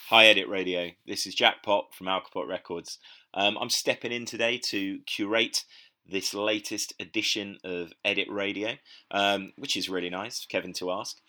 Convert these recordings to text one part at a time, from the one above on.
Hi, Edit Radio. This is Jack Pop from Alcopop Records. I'm stepping in today to curate this latest edition of Edit Radio, which is really nice, Kevin to ask.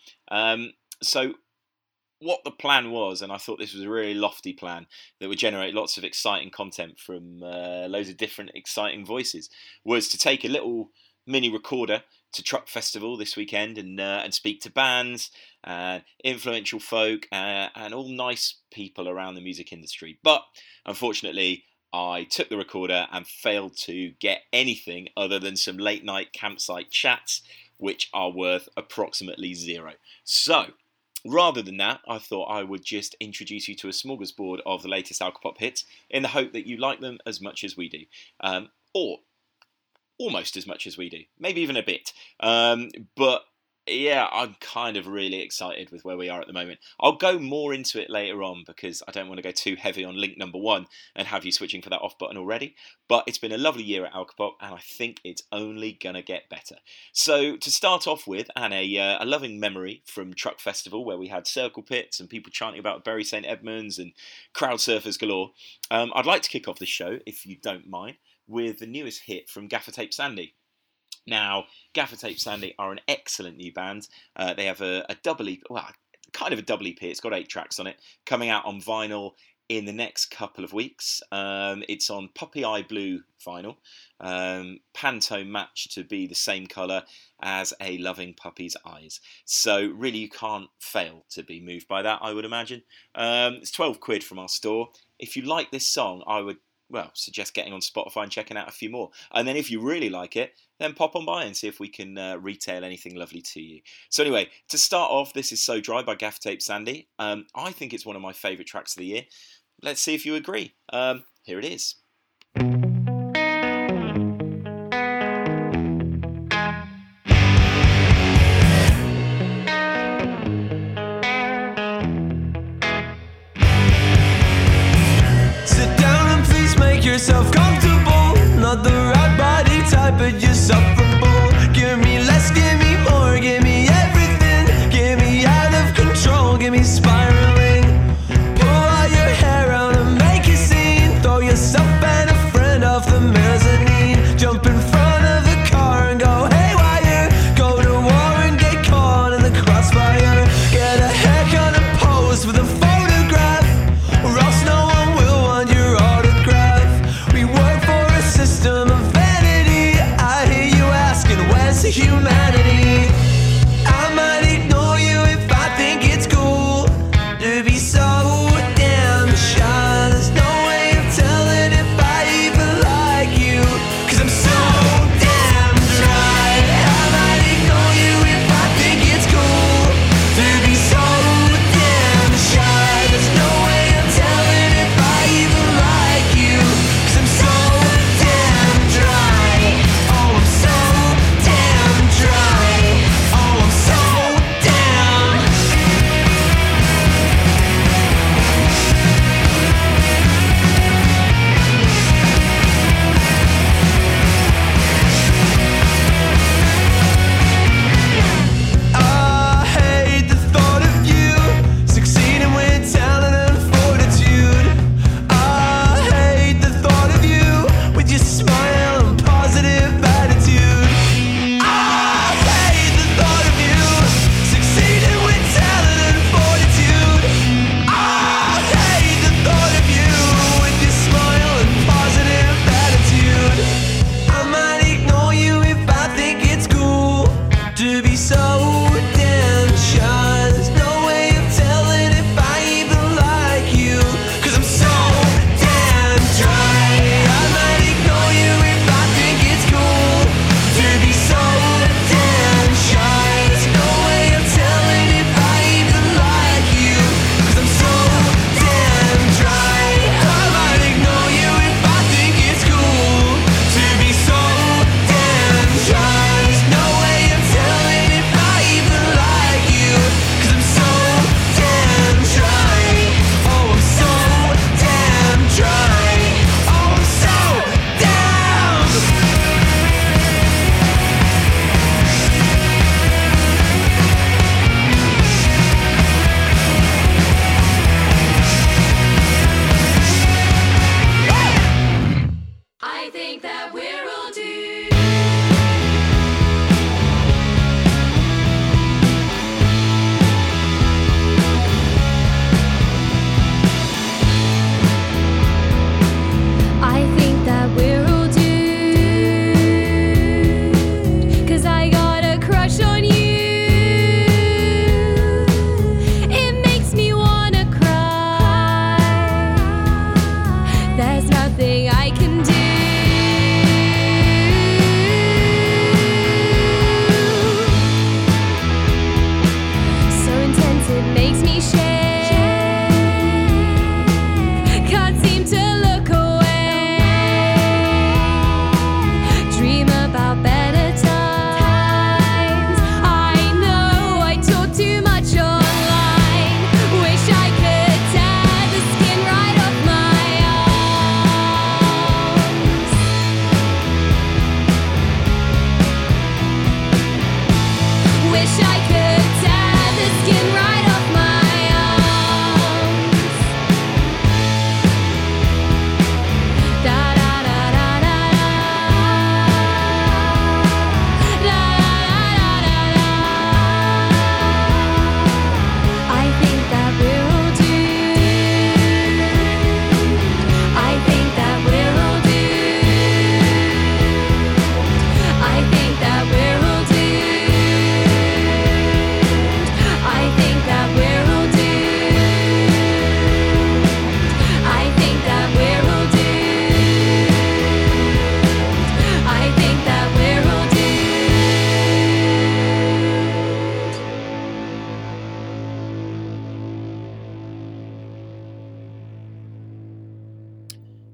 So what the plan was, and I thought this was a really lofty plan that would generate lots of exciting content from loads of different exciting voices, was to take a little mini recorder to Truck Festival this weekend and speak to bands, influential folk, and all nice people around the music industry. But unfortunately, I took the recorder and failed to get anything other than some late night campsite chats, which are worth approximately zero. So rather than that, I thought I would just introduce you to a smorgasbord of the latest Alcopop hits in the hope that you like them as much as we do. Or almost as much as we do, maybe even a bit. But yeah, I'm kind of really excited with where we are at the moment. I'll go more into it later on because I don't want to go too heavy on link number one and have you switching for that off button already. But it's been a lovely year at Alcopop and I think it's only going to get better. So to start off with, and a loving memory from Truck Festival where we had circle pits and people chanting about Bury St Edmunds and crowd surfers galore, I'd like to kick off the show, if you don't mind, with the newest hit from Gaffer Tape Sandy. Now, Gaffer Tape Sandy are an excellent new band. They have a double EP, well, kind of a double EP. It's got 8 tracks on it, coming out on vinyl in the next couple of weeks. It's on Puppy Eye Blue vinyl, Pantone match to be the same colour as a loving puppy's eyes. So really you can't fail to be moved by that, I would imagine. It's 12 quid from our store. If you like this song, I would suggest getting on Spotify and checking out a few more. And then if you really like it, then pop on by and see if we can retail anything lovely to you. So anyway, to start off, this is So Dry by Gaffer Tape Sandy. I think it's one of my favourite tracks of the year. Let's see if you agree. Here it is. Yourself comfortable, not the right body type, but you're sufferable. Give me less, give me more, give me everything. Get me out of control, get me spiraling. Pull all your hair out and make a scene. Throw yourself and a friend off the mezzanine. Jump in front of the car and go haywire. Go to war and get caught in the crossfire. Get a haircut and pose for the photograph, or else no one will want your autograph. We were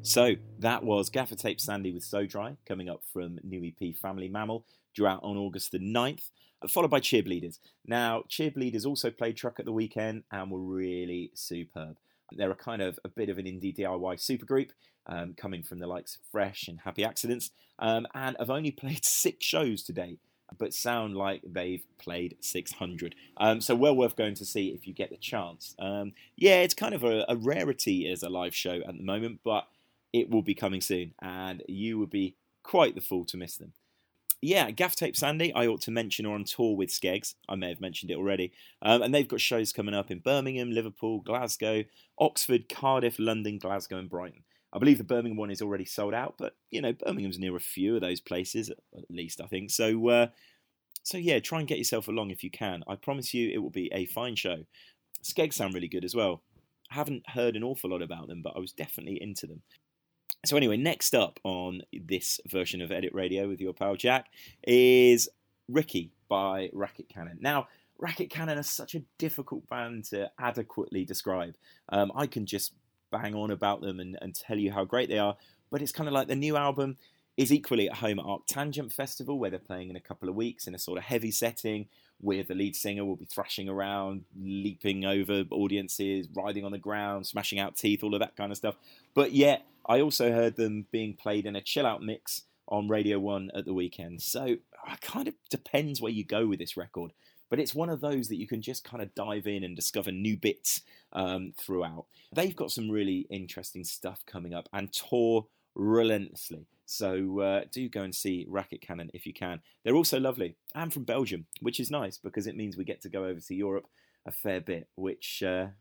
So that was Gaffer Tape Sandy with So Dry, coming up from new EP Family Mammal, due out on August the 9th, followed by Cheerbleeders. Now, Cheerbleeders also played Truck at the weekend and were really superb. They're a kind of a bit of an indie DIY supergroup, coming from the likes of Fresh and Happy Accidents, and have only played 6 shows to date, but sound like they've played 600. So well worth going to see if you get the chance. Yeah, it's kind of a rarity as a live show at the moment, but it will be coming soon, and you would be quite the fool to miss them. Yeah, Gaff Tape Sandy, I ought to mention, are on tour with Skeggs. I may have mentioned it already. And they've got shows coming up in Birmingham, Liverpool, Glasgow, Oxford, Cardiff, London, Glasgow and Brighton. I believe the Birmingham one is already sold out, but, you know, Birmingham's near a few of those places, at least, I think. So yeah, try and get yourself along if you can. I promise you it will be a fine show. Skeggs sound really good as well. I haven't heard an awful lot about them, but I was definitely into them. So anyway, next up on this version of Edit Radio with your pal Jack is Ricky by Racket Cannon. Now, Racket Cannon are such a difficult band to adequately describe. I can just bang on about them and tell you how great they are, but it's kind of like the new album is equally at home at Arctangent Festival, where they're playing in a couple of weeks in a sort of heavy setting, where the lead singer will be thrashing around, leaping over audiences, riding on the ground, smashing out teeth, all of that kind of stuff. But yet, I also heard them being played in a chill-out mix on Radio 1 at the weekend. So it kind of depends where you go with this record. But it's one of those that you can just kind of dive in and discover new bits throughout. They've got some really interesting stuff coming up and tour relentlessly. So do go and see Racket Cannon if you can. They're also lovely and from Belgium, which is nice because it means we get to go over to Europe a fair bit, which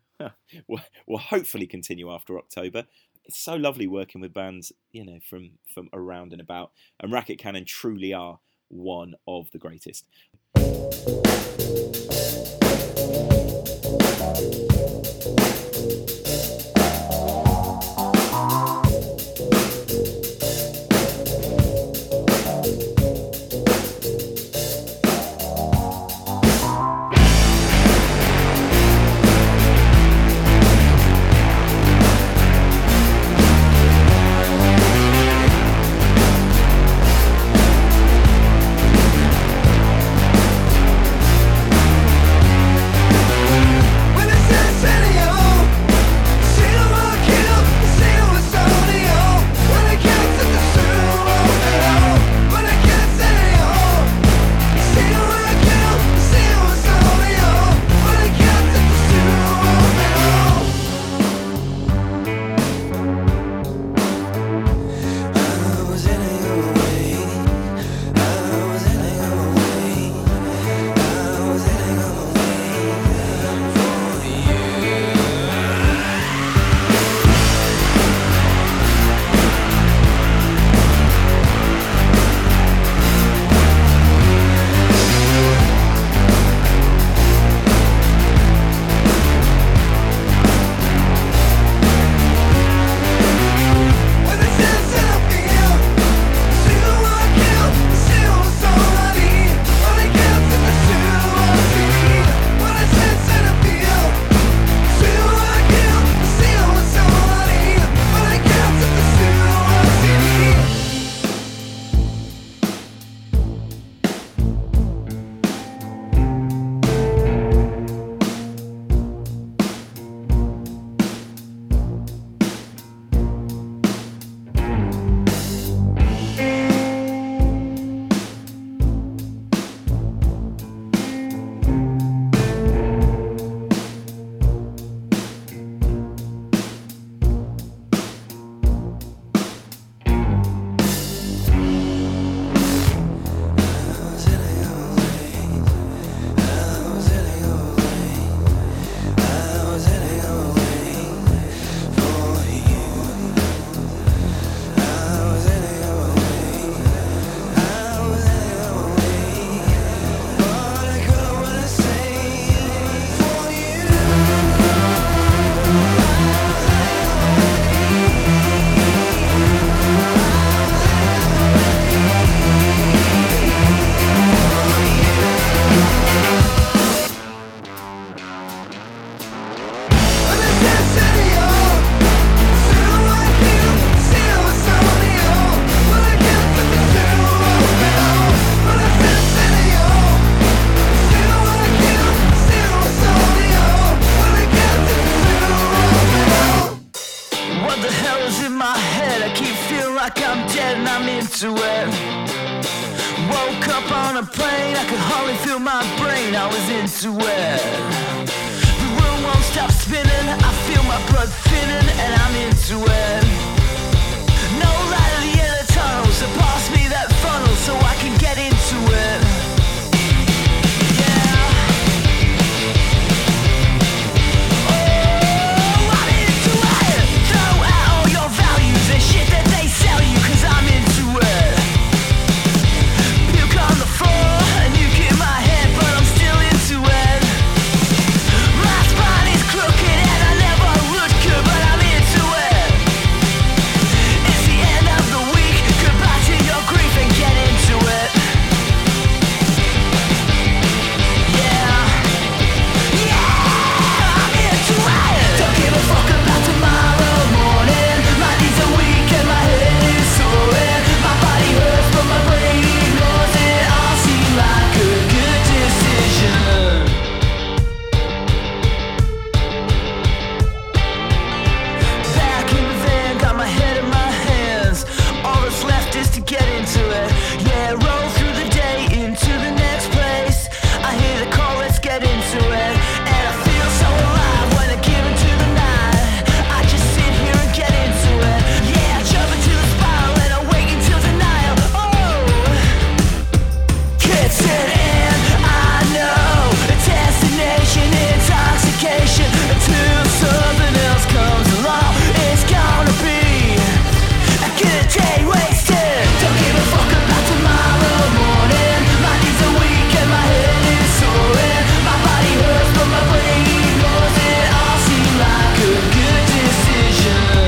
will hopefully continue after October. It's so lovely working with bands, you know, from around and about. And Racket Cannon truly are one of the greatest. When it says in my head, I keep feeling like I'm dead and I'm into it. Woke up on a plane, I could hardly feel my brain, I was into it. The room won't stop spinning, I feel my blood thinning and I'm into it. No light at the end of the tunnel, so pass me that funnel so I can get into it. Shit that they sell you, cause I'm into it. Puke on the floor, and you get my head, but I'm still into it. My spine is crooked and I never look good, but I'm into it. It's the end of the week, goodbye to your grief and get into it. Yeah, I'm into it. Don't give a fuck about tomorrow morning. My knees are weak and my head is sore. My body hurts but my brain ignores it. All seem like a good decision. Back in the van, got my head in my hands. All that's left is to get into it. Yeah, roll through the day into the next place. I hear the call, let's get into it. And I feel so alive when I give into the night. I just sit here and get into it. Yeah, I jump into the spiral and I wait until denial. Oh, it's an end, I know. A destination, intoxication. Until something else comes along, it's gonna be a good day wasted. Don't give a fuck about tomorrow morning. My knees are weak and my head is sore. My body hurts but my brain ignores it. All seem like a good decision.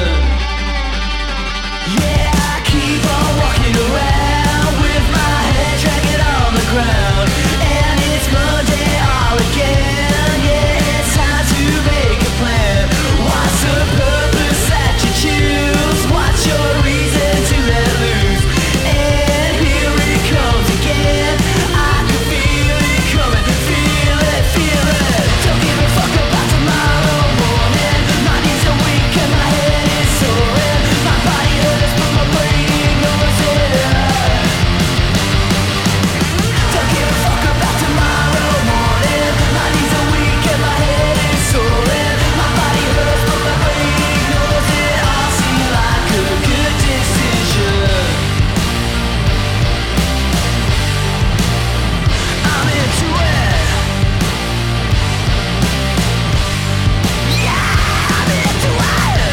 Yeah, I keep on walking around with my head dragging on the ground. And it's Monday all again. Yeah, it's time to make a plan. What's the purpose that you choose? What's your reason to let loose? And here it comes again. I can feel it coming, feel it, feel it. Don't give a fuck about tomorrow morning. My knees are weak and my head is sore. My body hurts but my brain ignores it. Don't give a fuck about tomorrow morning. My knees are weak and my head is sore. My body hurts but my brain ignores it. All seem like a good decision. I'm into it. Yeah, I'm into it.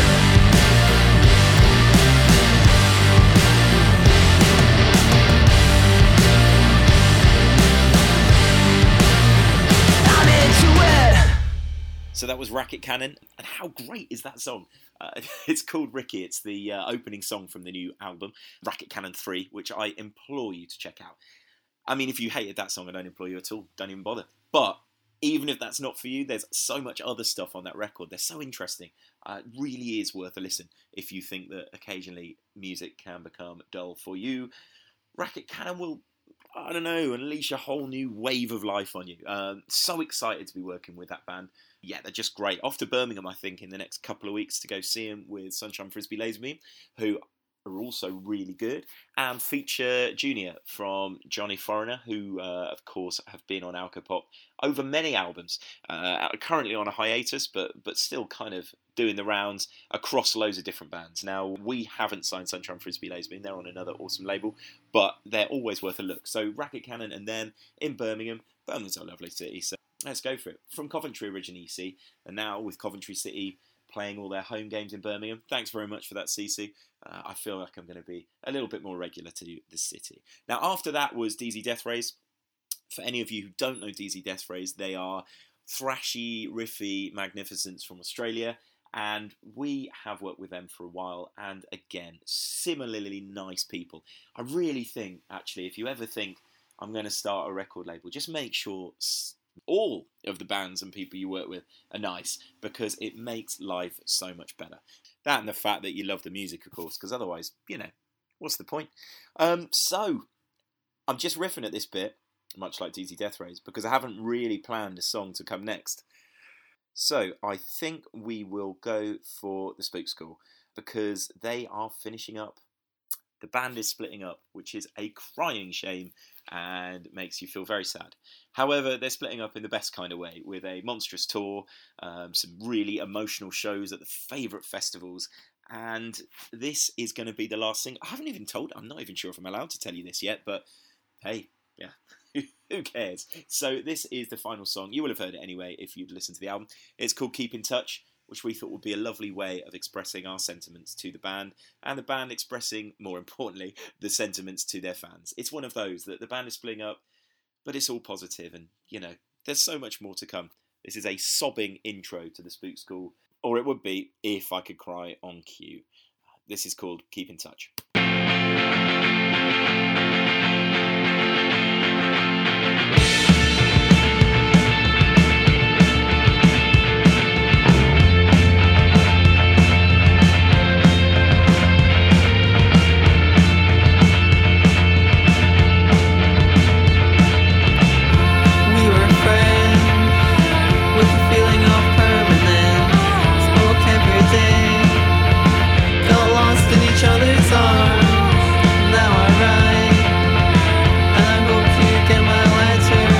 I'm into it. So that was Racket Cannon, and how great is that song? It's called Ricky. It's the opening song from the new album, Racket Cannon 3, which I implore you to check out. I mean, if you hated that song, I don't implore you at all. Don't even bother. But even if that's not for you, there's so much other stuff on that record. They're so interesting. It really is worth a listen if you think that occasionally music can become dull for you. Racket Cannon will, I don't know, unleash a whole new wave of life on you. So excited to be working with that band. Yeah, they're just great. Off to Birmingham, I think, in the next couple of weeks to go see them with Sunshine Frisbee Laserbeam, who are also really good, and feature Junior from Johnny Foreigner, who, of course, have been on Alcopop over many albums. Currently on a hiatus, but still kind of doing the rounds across loads of different bands. Now, we haven't signed Sunshine Frisbee Laserbeam. They're on another awesome label, but they're always worth a look. So Racket Cannon and them in Birmingham. Birmingham's a lovely city, so let's go for it. From Coventry originally, you see, and now with Coventry City playing all their home games in Birmingham. Thanks very much for that, CC. I feel like I'm going to be a little bit more regular to the city. Now, after that was DZ Death Rays. For any of you who don't know DZ Death Rays, they are thrashy, riffy magnificence from Australia, and we have worked with them for a while, and again, similarly nice people. I really think, actually, if you ever think, I'm going to start a record label, just make sure all of the bands and people you work with are nice, because it makes life so much better. That and the fact that you love the music, of course, because otherwise, what's the point? So, I'm just riffing at this bit, much like DZ Death Rays, because I haven't really planned a song to come next. So, I think we will go for the Spook School. because they are finishing up. The band is splitting up, which is a crying shame and makes you feel very sad. However, they're splitting up in the best kind of way, with a monstrous tour, some really emotional shows at the favourite festivals, and this is going to be the last thing. I'm not even sure if I'm allowed to tell you this yet, but hey, yeah, who cares? So this is the final song. You will have heard it anyway if you'd listened to the album. It's called Keep in Touch, which we thought would be a lovely way of expressing our sentiments to the band, and the band expressing, more importantly, the sentiments to their fans. It's one of those that the band is splitting up, but it's all positive, and, there's so much more to come. This is a sobbing intro to the Spook School, or it would be if I could cry on cue. This is called Keep in Touch. Now I write, and I hope you get my letter.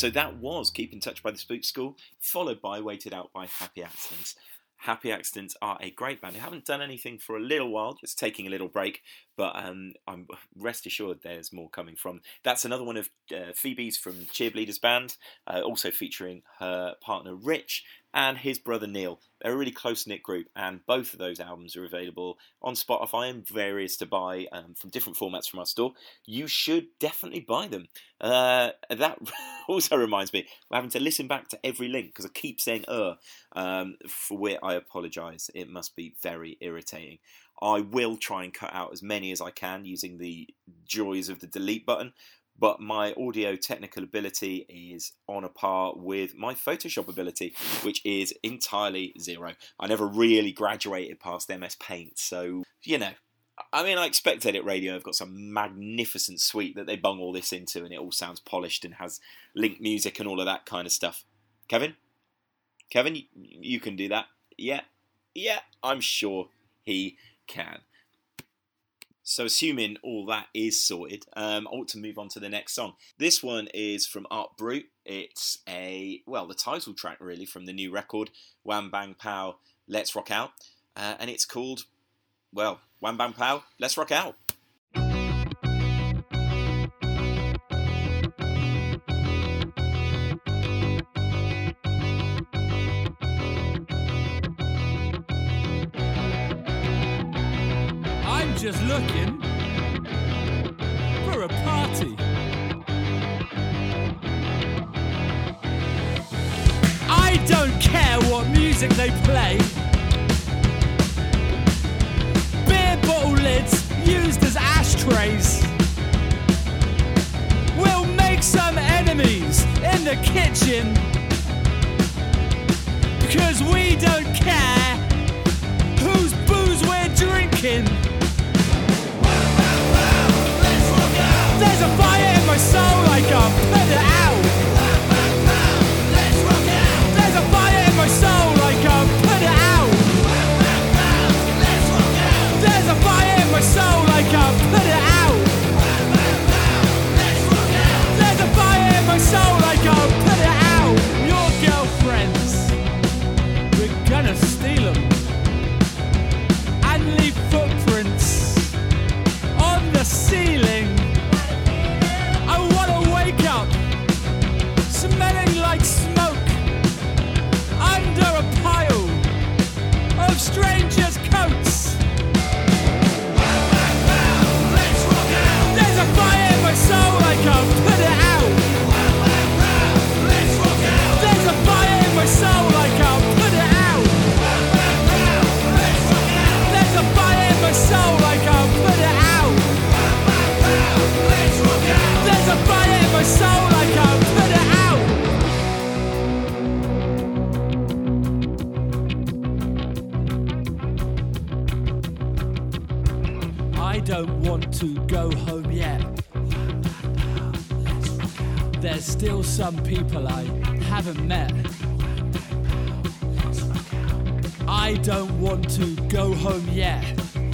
So that was Keep in Touch by the Spook School, followed by Waited Out by Happy Accidents. Happy Accidents are a great band. They haven't done anything for a little while, just taking a little break, but I'm rest assured there's more coming from. That's another one of Phoebe's from Cheerleaders Band, also featuring her partner Rich and his brother Neil. They're a really close-knit group, and both of those albums are available on Spotify and various to buy from different formats from our store. You should definitely buy them. That also reminds me, we're having to listen back to every link because I keep saying for which I apologise. It must be very irritating. I will try and cut out as many as I can using the joys of the delete button, but my audio technical ability is on a par with my Photoshop ability, which is entirely zero. I never really graduated past MS Paint, so, you know, I mean, I expect Edit Radio have got some magnificent suite that they bung all this into, and it all sounds polished and has linked music and all of that kind of stuff. Kevin, you can do that. Yeah, I'm sure he can. So assuming all that is sorted, I ought to move on to the next song. This one is from Art Brut. It's the title track really from the new record, Wham Bang Pow, Let's Rock Out. And it's called, Wham Bang Pow, Let's Rock Out. Just looking for a party. I don't care what music they play. Beer bottle lids used as ashtrays. We'll make some enemies in the kitchen because we don't care whose booze we're drinking. There's a fire in my soul, I can't put it out. There's a fire in my soul, I can't put it out. There's a fire in my soul, I can't put it out. There's a fire in my soul, I can't put it out. Your girlfriends, we're gonna steal them and leave footprints on the ceiling. Smelling like smoke under a pile of strangers' coats. There's a fire in my soul, I can't put it out. There's a fire in my soul, I can't put it out. There's a fire in my soul, I can't put it out. There's a fire in my soul, I can't put it out. I don't want to go home yet. There's still some people I haven't met. I don't want to go home yet.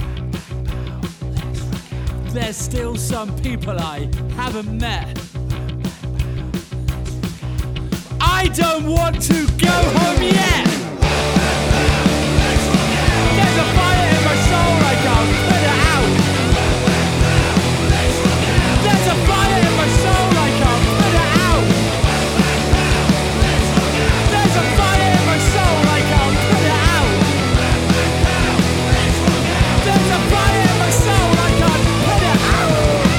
There's still some people I haven't met. I don't want to go home yet. There's a fire in my soul, I can't put it out. There's a fire in my soul, I can't put it out. There's a fire in my soul, I can't put it out. There's a fire in my soul, I can't put it out.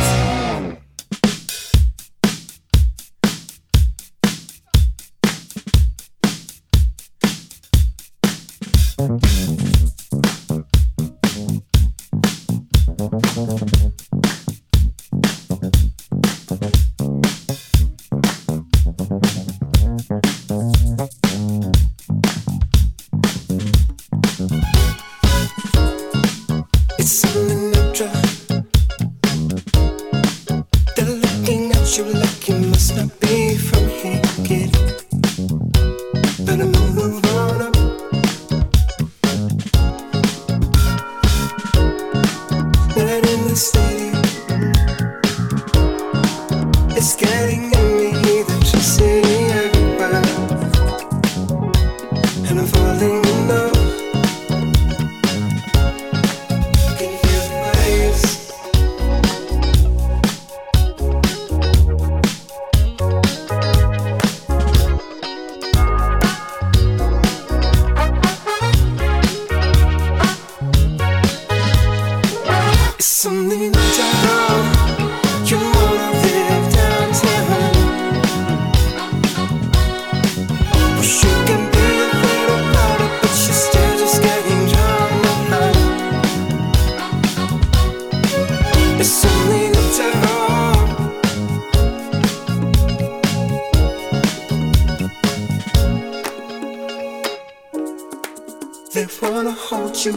They wanna hold you,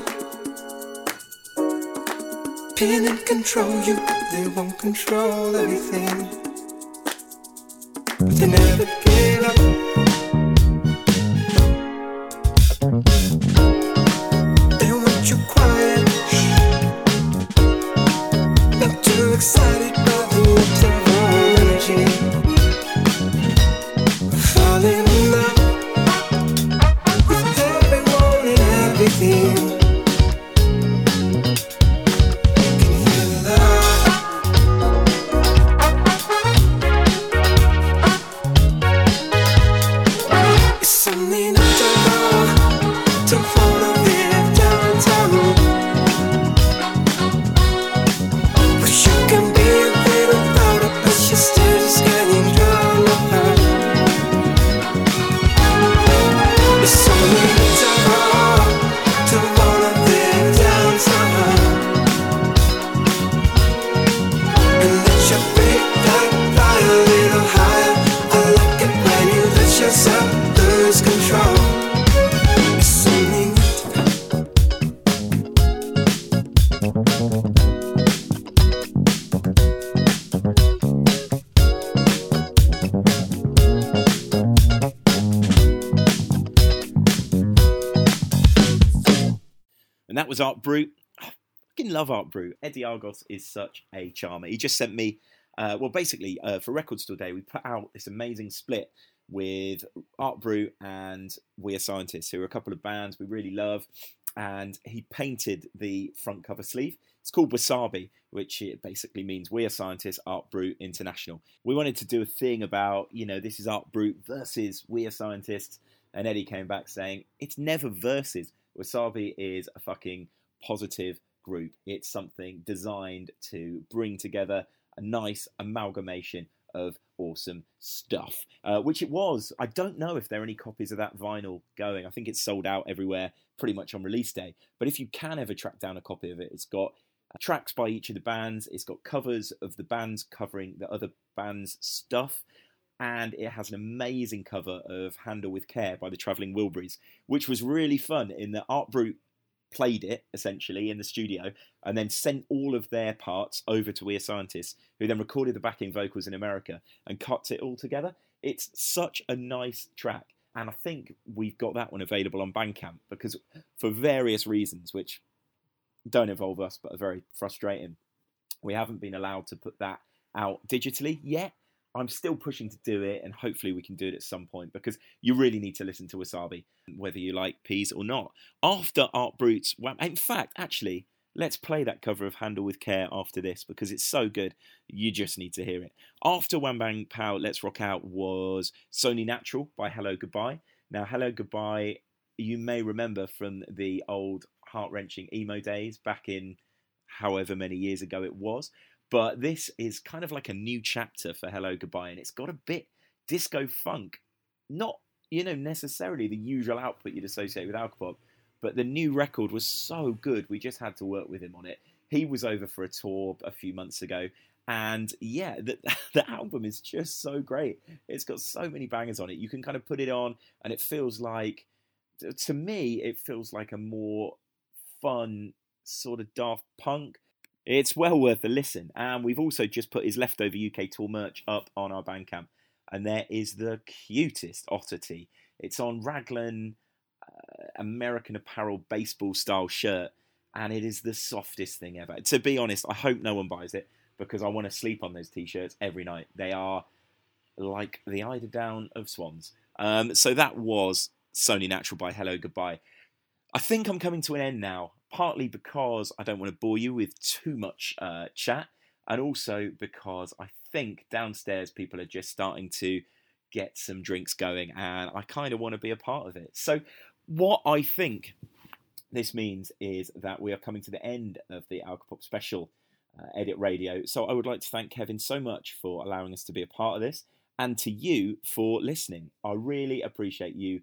pin and control you. They won't control everything, but they never give up. They want you quiet, not too excited by the lips of all energy. Fall in love with everyone and everything. Can feel love. It's only natural to wanna live downtown, but you can be a little louder, but you're still just getting drowned. It's only natural to wanna live downtown, and let your big light fly a little higher. I like it when you let yourself lose control. It's only And that was Art Brut. I fucking love Art Brut. Eddie Argos is such a charmer. He just sent me, basically, for Record Store Day, we put out this amazing split with Art Brut and We Are Scientists, who are a couple of bands we really love. And he painted the front cover sleeve. It's called Wasabi, which it basically means We Are Scientists, Art Brut International. We wanted to do a thing about, this is Art Brut versus We Are Scientists. And Eddie came back saying, it's never versus. Wasabi is a fucking positive group. It's something designed to bring together a nice amalgamation of awesome stuff, which it was. I don't know if there are any copies of that vinyl going. I think it's sold out everywhere pretty much on release day. But if you can ever track down a copy of it, it's got tracks by each of the bands. It's got covers of the bands covering the other bands' stuff. And it has an amazing cover of Handle with Care by the Travelling Wilburys, which was really fun in that Art Brut played it, essentially, in the studio, and then sent all of their parts over to We Are Scientists, who then recorded the backing vocals in America and cut it all together. It's such a nice track, and I think we've got that one available on Bandcamp, because for various reasons, which don't involve us but are very frustrating, we haven't been allowed to put that out digitally yet. I'm still pushing to do it, and hopefully we can do it at some point, because you really need to listen to Wasabi, whether you like peas or not. After Art Brut's... In fact, actually, let's play that cover of Handle with Care after this, because it's so good, you just need to hear it. After Wham Bang Pow, Let's Rock Out was Sony Natural by Hello Goodbye. Now, Hello Goodbye, you may remember from the old heart-wrenching emo days back in however many years ago it was. But this is kind of like a new chapter for Hello Goodbye, and it's got a bit disco funk. Not, necessarily the usual output you'd associate with Alcopop, but the new record was so good, we just had to work with him on it. He was over for a tour a few months ago, and yeah, the album is just so great. It's got so many bangers on it. You can kind of put it on, and it feels like, to me, it feels like a more fun sort of Daft Punk. It's well worth a listen, and we've also just put his Leftover UK tour merch up on our Bandcamp, and there is the cutest otter tee. It's on Raglan American Apparel baseball style shirt, and it is the softest thing ever. To be honest, I hope no one buys it, because I want to sleep on those t-shirts every night. They are like the eider down of swans. So that was Sony Natural by Hello Goodbye. I think I'm coming to an end now, partly because I don't want to bore you with too much chat, and also because I think downstairs people are just starting to get some drinks going, and I kind of want to be a part of it. So what I think this means is that we are coming to the end of the Alcopop special Edit Radio. So I would like to thank Kevin so much for allowing us to be a part of this, and to you for listening. I really appreciate you,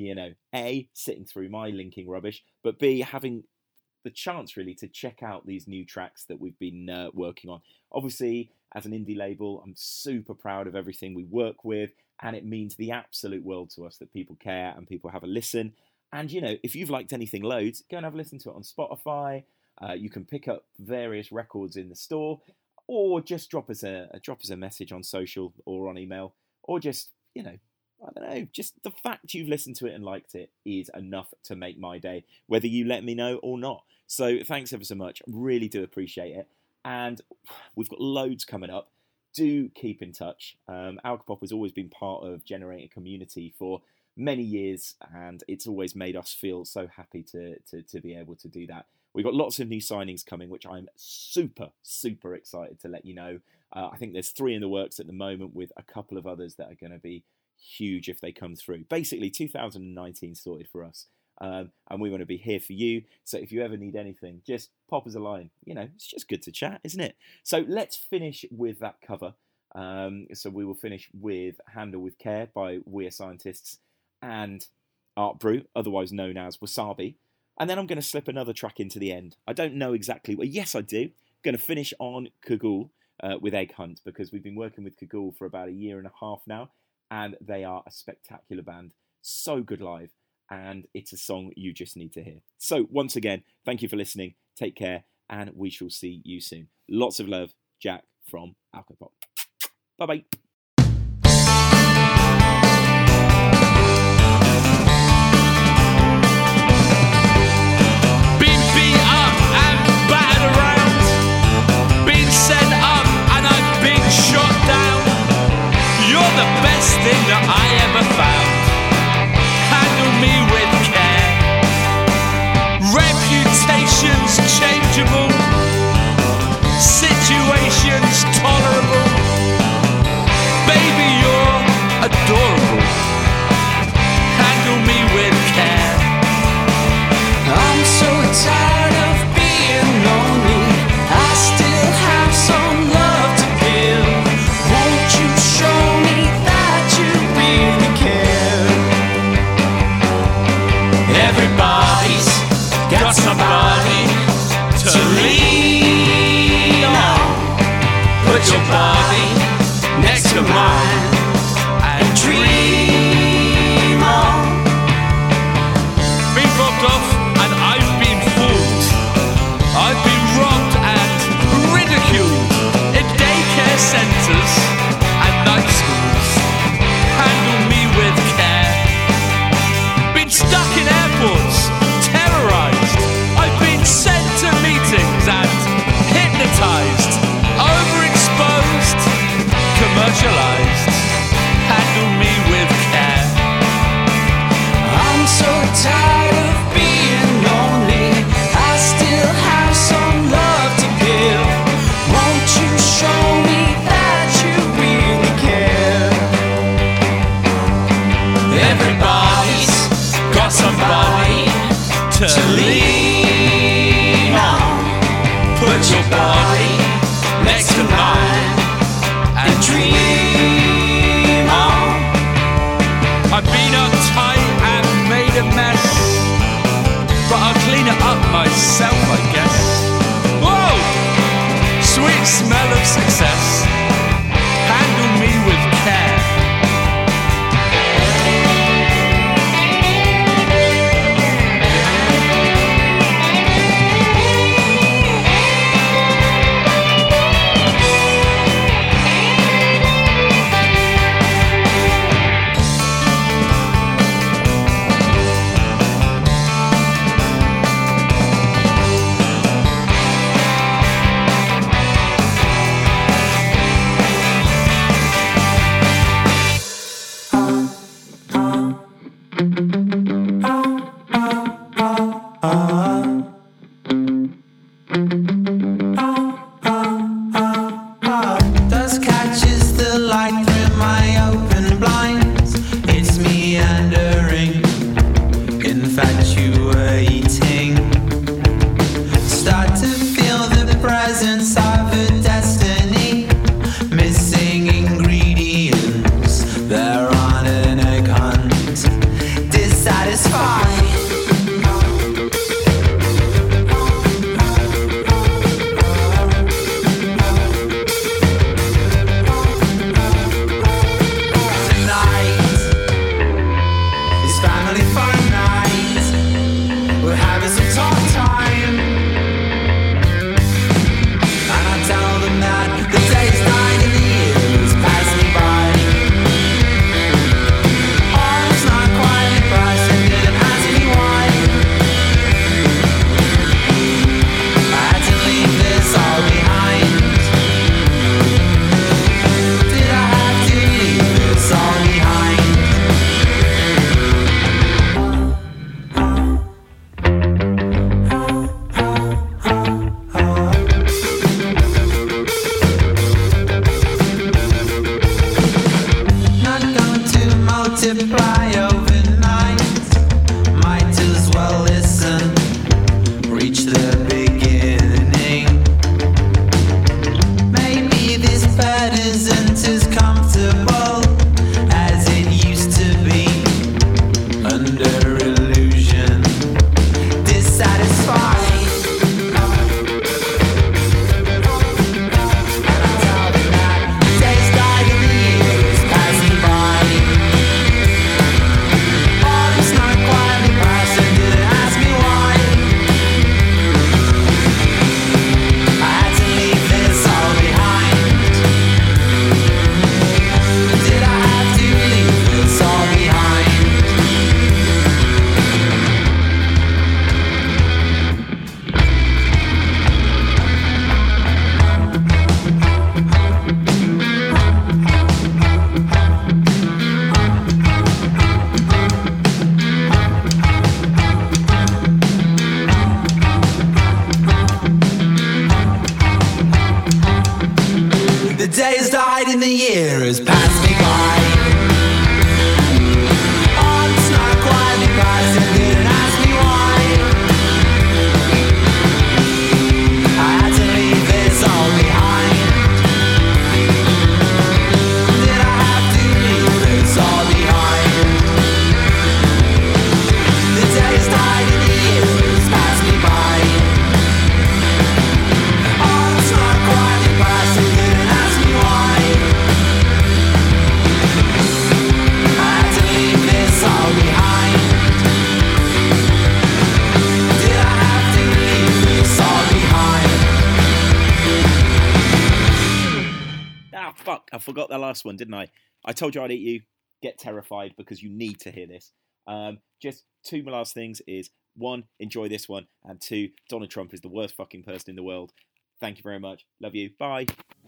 A, sitting through my linking rubbish, but B, having the chance really to check out these new tracks that we've been working on. Obviously, as an indie label, I'm super proud of everything we work with, and it means the absolute world to us that people care and people have a listen. And, if you've liked anything loads, go and have a listen to it on Spotify. You can pick up various records in the store, or just drop us a message on social or on email, or just, I don't know, just the fact you've listened to it and liked it is enough to make my day, whether you let me know or not. So thanks ever so much. Really do appreciate it. And we've got loads coming up. Do keep in touch. Alcopop has always been part of generating a community for many years, and it's always made us feel so happy to be able to do that. We've got lots of new signings coming, which I'm super, super excited to let you know. I think there's 3 in the works at the moment, with a couple of others that are going to be huge if they come through. Basically, 2019 sorted for us. And we want to be here for you. So if you ever need anything, just pop us a line. It's just good to chat, isn't it? So let's finish with that cover. So we will finish with Handle with Care by We Are Scientists and Art Brew, otherwise known as Wasabi. And then I'm going to slip another track into the end. I don't know exactly. Well, yes, I do. I'm going to finish on Cagoule with Egg Hunt, because we've been working with Cagoule for about 1.5 years now, and they are a spectacular band. So good live, and it's a song you just need to hear. So once again, thank you for listening. Take care, and we shall see you soon. Lots of love, Jack from Alcopop. Bye-bye. The best thing that I ever found. Handle me with care. Reputations changeable, situations tolerable. Baby, you're adorable. Handle me with care. I'm so tired of being lonely. I still have some love to give. Won't you show me everybody's got somebody to lean on. Put your body next to mine and dream on. Been dropped off and I've been fooled. I've been robbed and ridiculed in daycare centres and night schools. Handle me with care. Been stuck in airports, terrorized. I've been sent to meetings and hypnotized, overexposed, commercialized. Handle me with care. I'm so tired of being lonely. I still have some love to give. Won't you show me that you really care? Everybody's got somebody to lean on. Put your body next to mine and dream on. I've been uptight and made a mess, but I'll clean it up myself, I guess. Whoa! Sweet smell of success. Handle me with care. having some talk time. And I tell them that the days died and the years passed me by. Oh, it's not quite impressed and didn't ask me why. I had to leave this all behind. Did I have to leave this all behind? Not going to multiply overnight. Might as well listen. Reach the beginning. Maybe this bed isn't as comfortable as it used to be. Under illusion, dissatisfied. And I tell them that the days died and the years passed me by. Oh, it's not quite impressed and didn't ask me why. I had to leave this all behind. Did I have to leave this all behind? The days died and the years passed me by. Oh, it's not quite impressed and didn't ask me why. I had to leave this all behind. Did I have to leave this all behind? The days died and the years passed me by. Oh, it's not quite impressed and didn't ask me why. I had to leave this all behind. Did I have to leave this all behind? Ah, fuck. I forgot the last one, didn't I? I told you I'd eat you. Get terrified because you need to hear this. Just two last things is, one, enjoy this one, and two, Donald Trump is the worst fucking person in the world. Thank you very much. Love you. Bye.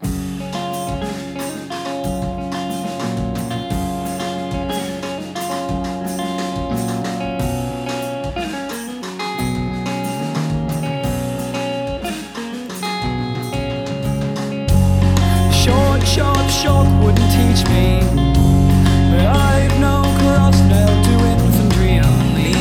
Short wouldn't teach me, but I've no crossrail to infantry only.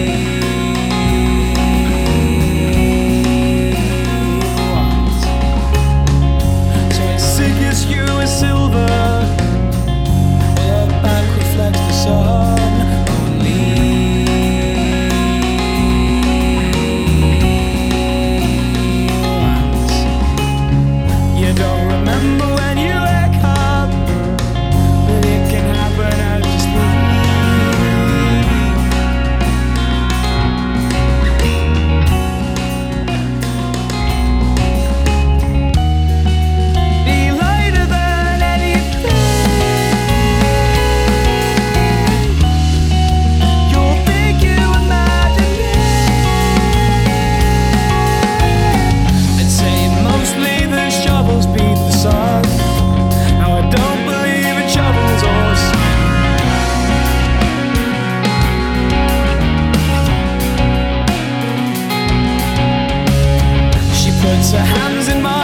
Once. So as sick as you is silver, their back reflects the sun only. Once. You don't remember when you wake up, but it can happen as you sleep. Be lighter than anything. You're big, you imagine it. I'd say mostly the shovels beat the sun. Now I don't believe in shovels or sun. She puts her hands in my